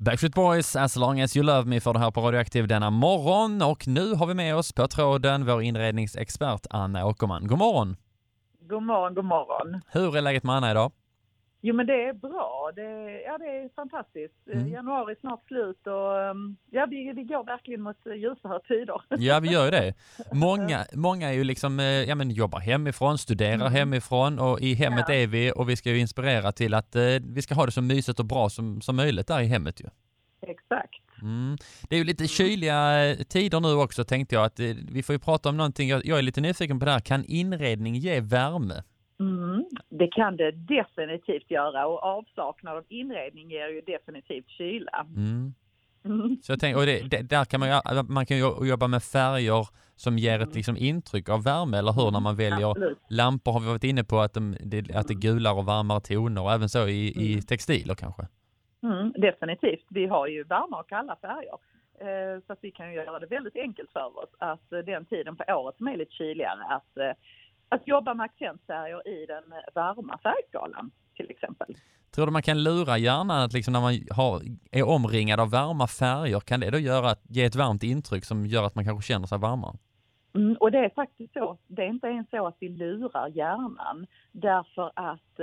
Backstreet Boys, As long as you love me, för det här på Radioaktiv denna morgon. Och nu har vi med oss på tråden vår inredningsexpert Anna Åkerman. God morgon! God morgon, god morgon. Hur är läget med Anna idag? Jo, men det är bra. Det är fantastiskt. Januari är snart slut och vi går verkligen mot ljusare tider. Ja, vi gör ju det. Många är ju liksom, jobbar hemifrån, studerar hemifrån, och i hemmet är vi, och vi ska ju inspirera till att vi ska ha det så mysigt och bra som möjligt där i hemmet ju. Exakt. Det är ju lite kyliga tider nu också, tänkte jag att vi får ju prata om någonting. Jag är lite nyfiken på det här. Kan inredning ge värme? Det kan det definitivt göra, och avsaknad av inredning ger ju definitivt kyla. Så jag tänker, och där kan man kan ju jobba med färger som ger ett liksom intryck av värme, eller hur, när man väljer lampor har vi varit inne på att det gular och varmare toner, och även så i textiler kanske. Definitivt. Vi har ju varma och kalla färger. Så att vi kan ju göra det väldigt enkelt för oss att den tiden på året som är lite kyligare att jobba med accentfärger i den varma färgskalan till exempel. Tror du man kan lura hjärnan att liksom när man är omringad av varma färger, kan det då ge ett varmt intryck som gör att man kanske känner sig varmare? Och det är faktiskt så. Det är inte ens så att vi lurar hjärnan, därför att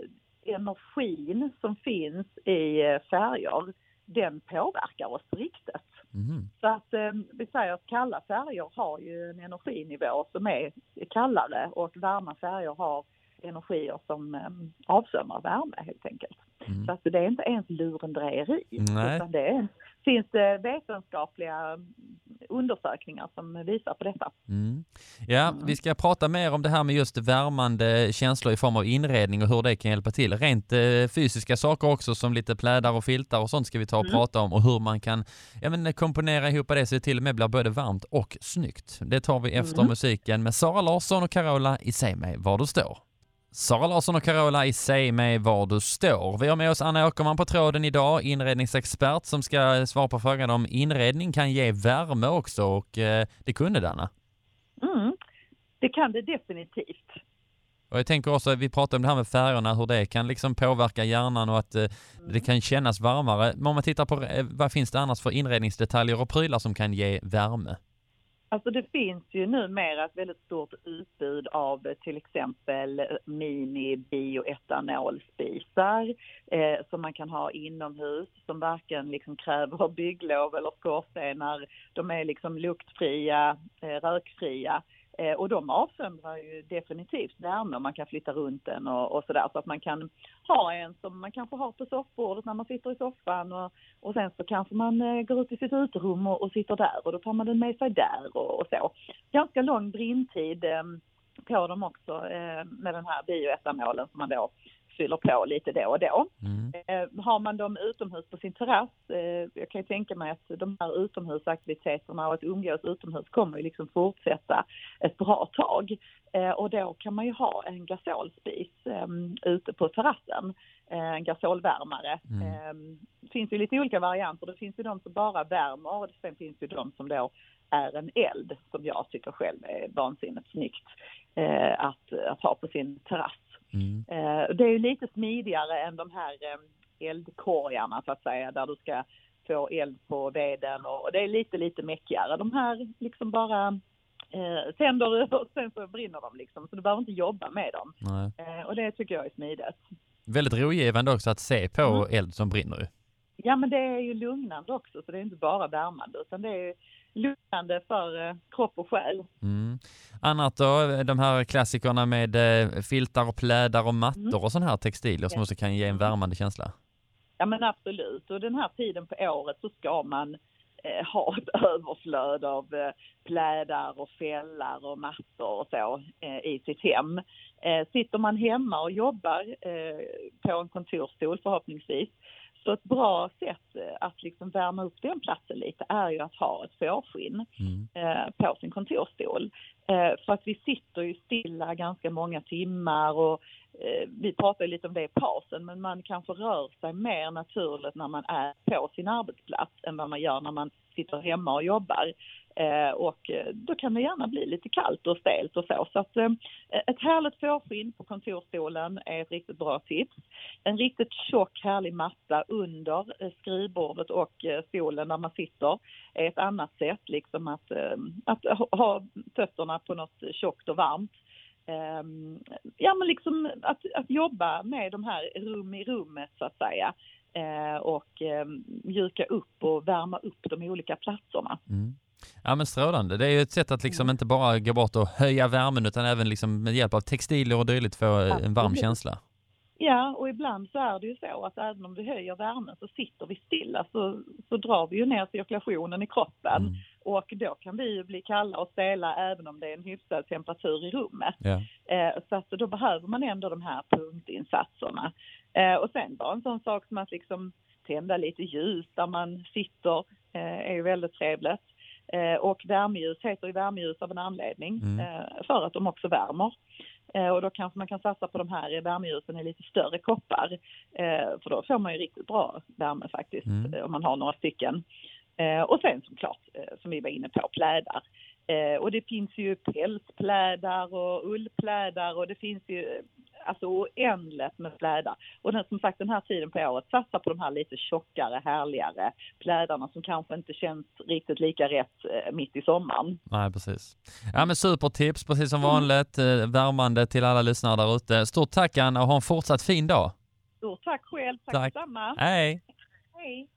energin som finns i färger, den påverkar oss riktigt. Så att vi säger att kalla färger har ju en energinivå som är kallare, och varma färger har energier som avsömmar värme helt enkelt. Så att det är inte ens lurendrejeri, utan det finns det vetenskapliga undersökningar som visar på detta. Ja, vi ska prata mer om det här med just värmande känslor i form av inredning och hur det kan hjälpa till. Rent fysiska saker också, som lite plädar och filtar och sånt ska vi ta och prata om, och hur man kan komponera ihop det så det till och med blir både varmt och snyggt. Det tar vi efter musiken med Sara Larsson och Carola i Säg mig var du står. Sara Larsson och Carola i Säg mig var du står. Vi har med oss Anna Åkerman på tråden idag, inredningsexpert som ska svara på frågan om inredning kan ge värme också, och det kunde det, Anna. Det kan det definitivt. Och jag tänker också, vi pratar om det här med färgerna, hur det kan liksom påverka hjärnan och att det kan kännas varmare. Men om man tittar på vad finns det annars för inredningsdetaljer och prylar som kan ge värme? Alltså det finns ju numera ett väldigt stort utbud av till exempel mini-bioetanolspisar som man kan ha inomhus, som varken liksom kräver bygglov eller skorstenar. De är liksom luktfria, rökfria. Och de avsöndrar ju definitivt värme, och man kan flytta runt den och sådär. Så att man kan ha en som man kanske har på soffbordet när man sitter i soffan, och sen så kanske man går ut i sitt uterum och sitter där, och då tar man den med sig där och så. Ganska lång brintid på dem också med den här bioetanolen som man då fyller på lite då och då. Har man dem utomhus på sin terrass, jag kan ju tänka mig att de här utomhusaktiviteterna och att umgås utomhus kommer ju liksom fortsätta ett bra tag. Och då kan man ju ha en gasolspis ute på terrassen, en gasolvärmare. Det finns ju lite olika varianter. Det finns ju de som bara värmer, och sen finns ju de som då är en eld, som jag tycker själv är vansinnigt snyggt att ha på sin terrass. Det är ju lite smidigare än de här eldkorgarna så att säga, där du ska få eld på veden, och det är lite mäckigare. De här liksom bara tänder och sen så brinner de liksom, så du behöver inte jobba med dem. Och det tycker jag är smidigt. Väldigt rogivande också att se på eld som brinner ju. Ja, men det är ju lugnande också, så det är inte bara värmande, utan det är ju lugnande för kropp och själ. Annat då, de här klassikerna med filtar och plädar och mattor och sån här textilier som också kan ge en värmande känsla. Ja, men absolut. Och den här tiden på året så ska man ha ett överflöd av plädar och fällar och mattor och så i sitt hem. Sitter man hemma och jobbar på en kontorsstol förhoppningsvis, så ett bra sätt att liksom värma upp den platsen lite är ju att ha ett fårskinn på sin kontorsstol. För att vi sitter ju stilla ganska många timmar, och vi pratar lite om det i pausen, men man kanske rör sig mer naturligt när man är på sin arbetsplats än vad man gör när man sitter hemma och jobbar. Och då kan det gärna bli lite kallt och stelt och så. Så att ett härligt fårskinn på kontorsstolen är ett riktigt bra tips. En riktigt tjock härlig matta under skrivbordet och stolen där man sitter är ett annat sätt. Liksom att ha fötterna på något tjockt och varmt. Ja, men liksom att jobba med de här rum i rummet så att säga. Och mjuka upp och värma upp de olika platserna. Mm. Ja, men strålande. Det är ju ett sätt att liksom inte bara gå bort och höja värmen utan även liksom med hjälp av textilier och dylikt få en varm känsla. Ja, och ibland så är det ju så att även om vi höjer värmen så sitter vi stilla så drar vi ju ner cirkulationen i kroppen. Mm. Och då kan vi ju bli kalla och stela även om det är en hyfsad temperatur i rummet. Ja. Så att då behöver man ändå de här punktinsatserna. Och sen bara en sån sak som att liksom tända lite ljus där man sitter är ju väldigt trevligt. Och värmeljus heter ju värmeljus av en anledning för att de också värmer. Och då kanske man kan satsa på de här värmeljusen i lite större koppar. För då får man ju riktigt bra värme faktiskt om man har några stycken. Och sen såklart, som vi var inne på, plädar. Och det finns ju pälsplädar och ullplädar och det finns ju alltså oändligt med plädar. Och som sagt den här tiden på året, satsa på de här lite tjockare, härligare plädarna som kanske inte känns riktigt lika rätt mitt i sommaren. Nej, precis. Ja, men supertips, precis som vanligt. Värmande till alla lyssnare där ute. Stort tack Anna och ha en fortsatt fin dag. Stort tack själv, tack detsamma. Hej. Hej.